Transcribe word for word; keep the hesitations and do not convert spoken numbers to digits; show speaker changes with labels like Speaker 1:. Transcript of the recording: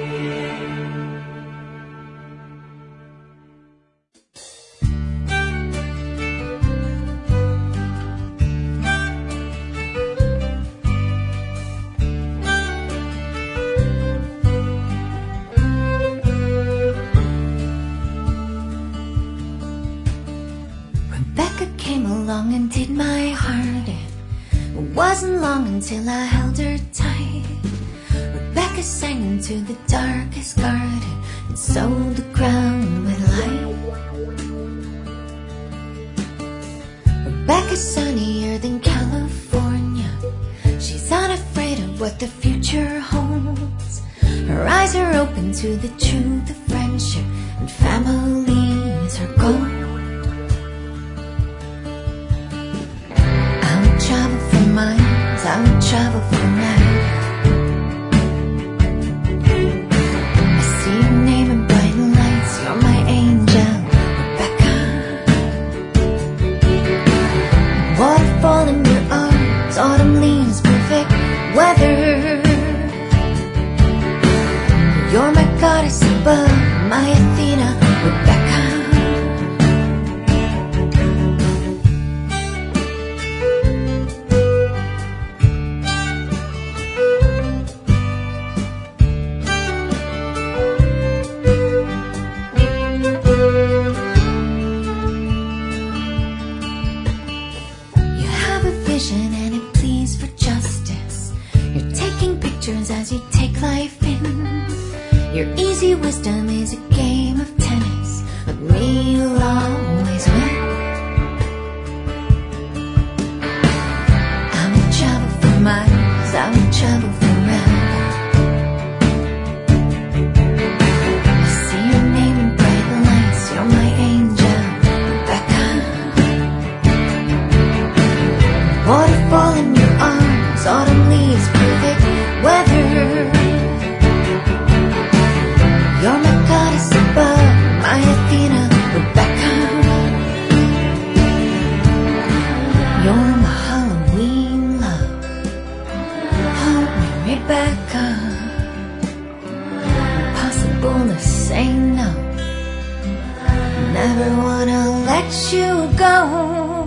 Speaker 1: Along and did my heart in. It wasn't long until I held her tight. Rebecca sang into the darkest garden and sowed the ground with light. Rebecca's sunnier than California. She's unafraid of what the future holds. Her eyes are open to the truth of friendship, and family is her goal. Travel for miles, I would travel for life. I see your name in bright lights, you're my angel, Rebecca. Waterfall in your arms, autumn leaves, perfect weather. You're my goddess above, my Athena, Rebecca. And it pleads for justice. You're taking pictures as you take life in. Your easy wisdom is a game of tennis, but me you'll always win. I would travel for miles, I would travel forever. I see your name in bright lights, you're my angel, Rebecca. Waterfall in your arms, autumn leaves, perfect weather. You're my goddess above, my Athena, Rebecca. You're my Halloween love, hold me, Rebecca. Impossible to say no, never wanna let you go.